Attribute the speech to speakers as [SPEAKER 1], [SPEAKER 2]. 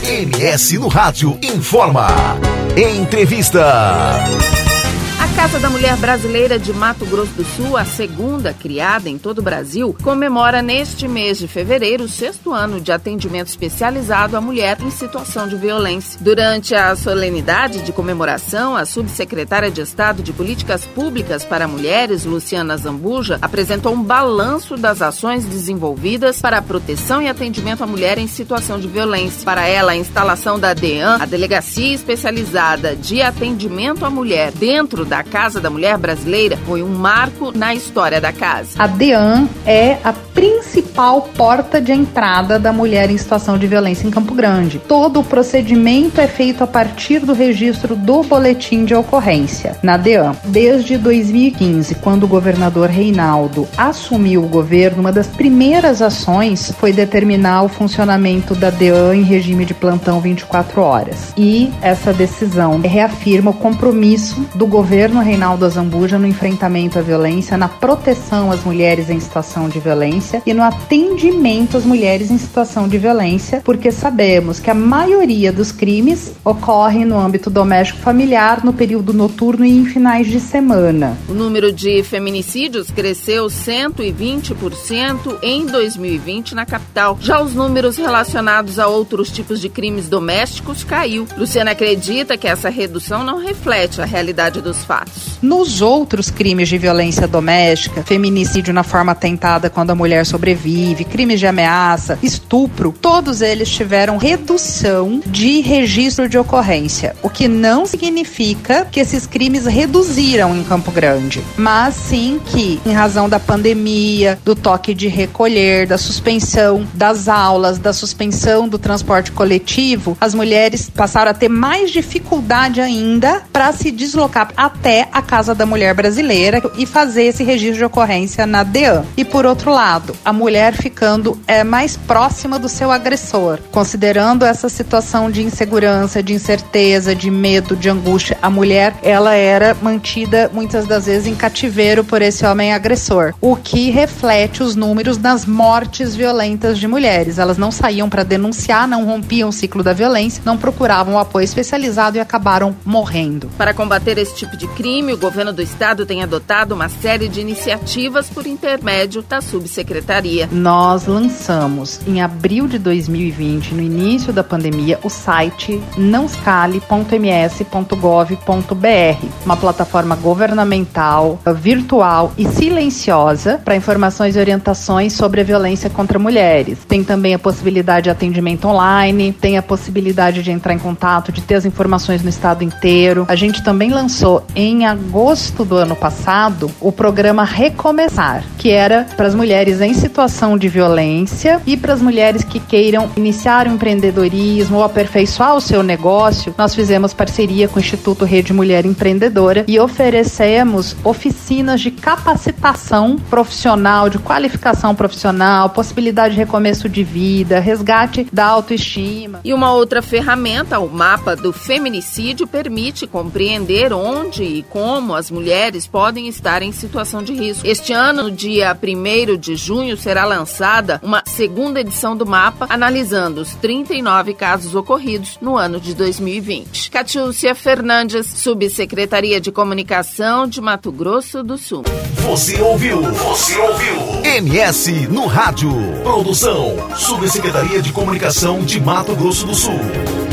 [SPEAKER 1] MS no Rádio informa. Entrevista.
[SPEAKER 2] A Casa da Mulher Brasileira de Mato Grosso do Sul, a segunda criada em todo o Brasil, comemora neste mês de fevereiro o 6º ano de atendimento especializado à mulher em situação de violência. Durante a solenidade de comemoração, a subsecretária de Estado de Políticas Públicas para Mulheres, Luciana Zambuja, apresentou um balanço das ações desenvolvidas para a proteção e atendimento à mulher em situação de violência. Para ela, a instalação da DEAN, a Delegacia Especializada de Atendimento à Mulher, dentro da Casa da Mulher Brasileira, foi um marco na história da casa.
[SPEAKER 3] A DEAN é a principal porta de entrada da mulher em situação de violência em Campo Grande. Todo o procedimento é feito a partir do registro do boletim de ocorrência na DEAN. Desde 2015, quando o governador Reinaldo assumiu o governo, uma das primeiras ações foi determinar o funcionamento da DEAN em regime de plantão 24 horas. E essa decisão reafirma o compromisso do governo Reinaldo Zambuja no enfrentamento à violência, na proteção às mulheres em situação de violência e no atendimento às mulheres em situação de violência, porque sabemos que a maioria dos crimes ocorre no âmbito doméstico familiar, no período noturno e em finais de semana.
[SPEAKER 2] O número de feminicídios cresceu 120% em 2020 na capital. Já os números relacionados a outros tipos de crimes domésticos caiu. Luciana acredita que essa redução não reflete a realidade dos fatos.
[SPEAKER 3] Nos outros crimes de violência doméstica, feminicídio na forma tentada quando a mulher sobrevive, crimes de ameaça, estupro, todos eles tiveram redução de registro de ocorrência, o que não significa que esses crimes reduziram em Campo Grande, mas sim que, em razão da pandemia, do toque de recolher, da suspensão das aulas, da suspensão do transporte coletivo, as mulheres passaram a ter mais dificuldade ainda para se deslocar até a Casa da Mulher Brasileira e fazer esse registro de ocorrência na DEAN. E por outro lado, a mulher ficando mais próxima do seu agressor. Considerando essa situação de insegurança, de incerteza, de medo, de angústia, a mulher, ela era mantida muitas das vezes em cativeiro por esse homem agressor, o que reflete os números das mortes violentas de mulheres. Elas não saíam para denunciar, não rompiam o ciclo da violência, não procuravam apoio especializado e acabaram morrendo.
[SPEAKER 2] Para combater esse tipo de crime, o governo do estado tem adotado uma série de iniciativas por intermédio da subsecretaria.
[SPEAKER 3] Nós lançamos em abril de 2020, no início da pandemia, o site naoscale.ms.gov.br, uma plataforma governamental, virtual e silenciosa para informações e orientações sobre a violência contra mulheres. Tem também a possibilidade de atendimento online, tem a possibilidade de entrar em contato, de ter as informações no estado inteiro. A gente também lançou em agosto do ano passado o programa Recomeçar, que era para as mulheres em situação de violência e para as mulheres que queiram iniciar o empreendedorismo ou aperfeiçoar o seu negócio. Nós fizemos parceria com o Instituto Rede Mulher Empreendedora e oferecemos oficinas de capacitação profissional, de qualificação profissional, possibilidade de recomeço de vida, resgate da autoestima.
[SPEAKER 2] E uma outra ferramenta, o mapa do feminicídio, permite compreender onde e como as mulheres podem estar em situação de risco. Este ano, no dia 1º de junho, será lançada uma segunda edição do mapa, analisando os 39 casos ocorridos no ano de 2020. Catiúcia Fernandes, Subsecretaria de Comunicação de Mato Grosso do Sul.
[SPEAKER 1] Você ouviu MS no Rádio. Produção, Subsecretaria de Comunicação de Mato Grosso do Sul.